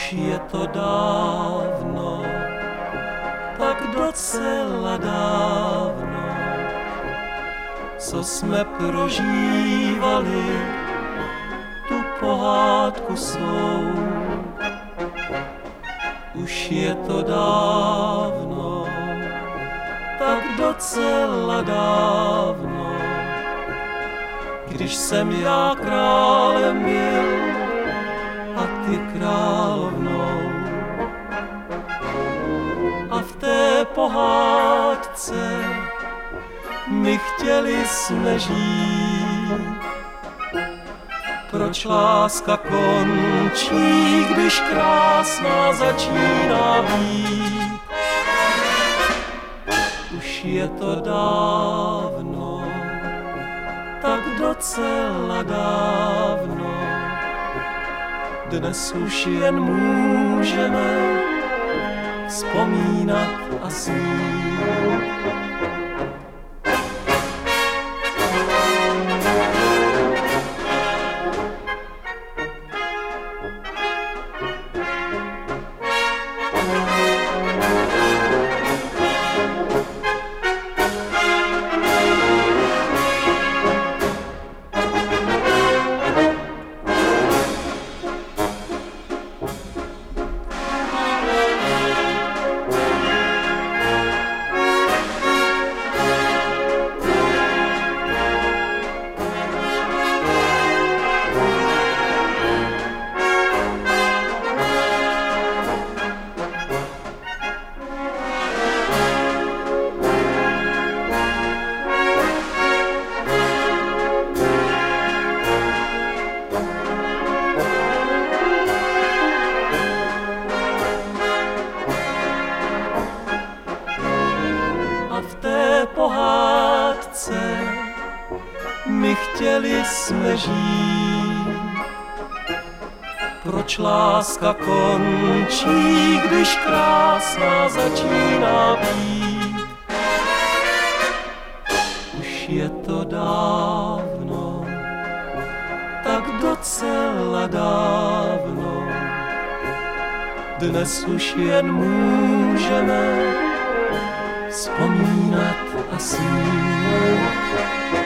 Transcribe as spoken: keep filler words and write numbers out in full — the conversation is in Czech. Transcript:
Už je to dávno, tak docela dávno, co jsme prožívali tu pohádku svou. Už je to dávno, tak docela dávno, když jsem já králem byl a ty královnou. A v té pohádce my chtěli jsme žít. Proč láska končí, když krásná začíná být? Už je to dávno, tak docela dávno, dnes už jen můžeme vzpomínat a snít. Pohádce my chtěli jsme žít. Proč láska končí, když krásná začíná být? Už je to dávno, tak docela dávno, dnes už jen můžeme vzpomínat a snít.